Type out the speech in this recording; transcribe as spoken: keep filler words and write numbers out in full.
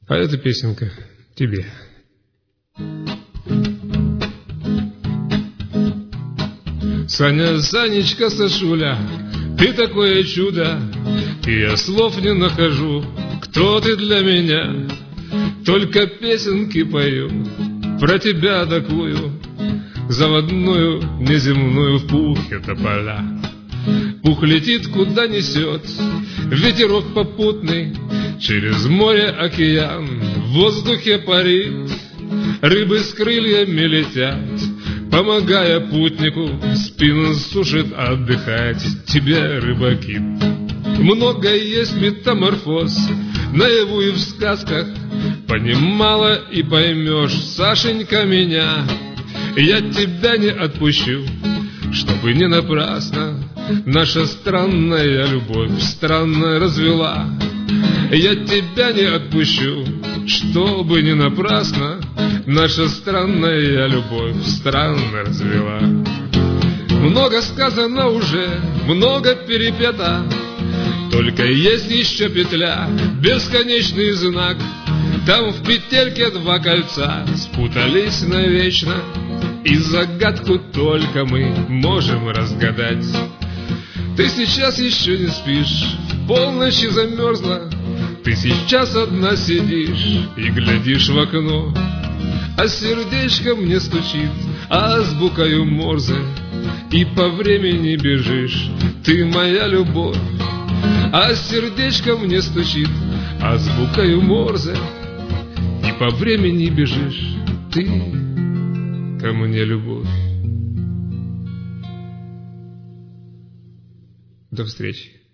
А эта песенка тебе. Саня, Санечка, Сашуля, ты такое чудо, и я слов не нахожу, кто ты для меня. Только песенки пою про тебя такую, заводную, неземную, в пухе тополя. Пух летит, куда несет ветерок попутный, через море, океан, в воздухе парит. Рыбы с крыльями летят, помогая путнику, спину сушит отдыхать тебе, рыбаки. Много есть метаморфоз наяву и в сказках, понимала и поймешь, Сашенька, меня. Я тебя не отпущу, чтобы не напрасно наша странная любовь странно развела. Я тебя не отпущу, чтобы не напрасно наша странная любовь странно развела. Много сказано уже, много перепето, только есть еще петля, бесконечный знак. Там в петельке два кольца спутались навечно, и загадку только мы можем разгадать. Ты сейчас еще не спишь, в полночи замерзла, ты сейчас одна сидишь и глядишь в окно, а сердечко мне стучит азбукою Морзе, и по времени бежишь, ты моя любовь. А сердечко мне стучит азбукою Морзе, и по времени бежишь, ты ко мне, любовь. До встречи.